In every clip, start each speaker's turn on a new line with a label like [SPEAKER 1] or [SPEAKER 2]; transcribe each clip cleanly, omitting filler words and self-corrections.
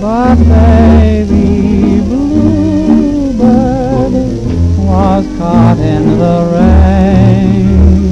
[SPEAKER 1] But baby bluebird was caught in the rain.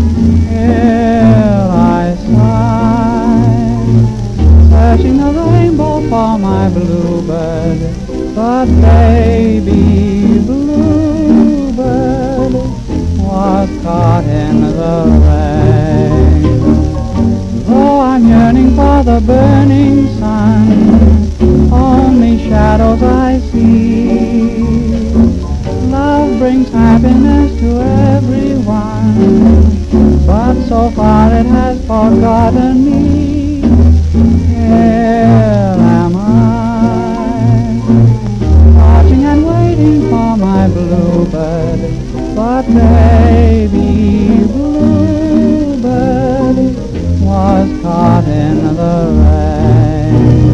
[SPEAKER 1] Here I sigh, searching the rainbow for my bluebird. But baby bluebird was caught in the rain. Though I'm yearning for the burning sun, only shadows I see. Love brings happiness to everyone, but so far it has forgotten me. Here am I, watching and waiting for my bluebird. But baby bluebird was caught in the rain.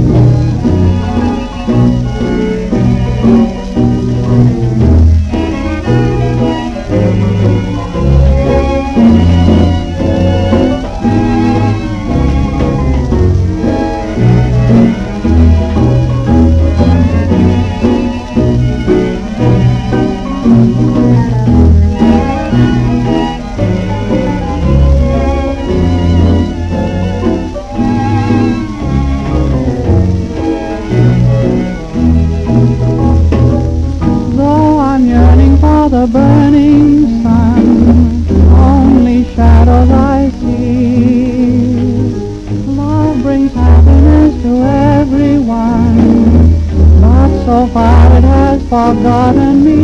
[SPEAKER 1] The burning sun, only shadows I see. Love brings happiness to everyone, but so far it has forgotten me.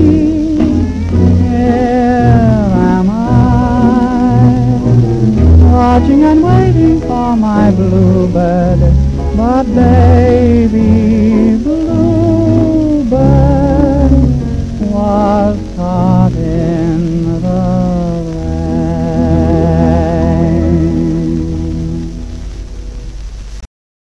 [SPEAKER 1] Here am I, watching and waiting for my bluebird. But baby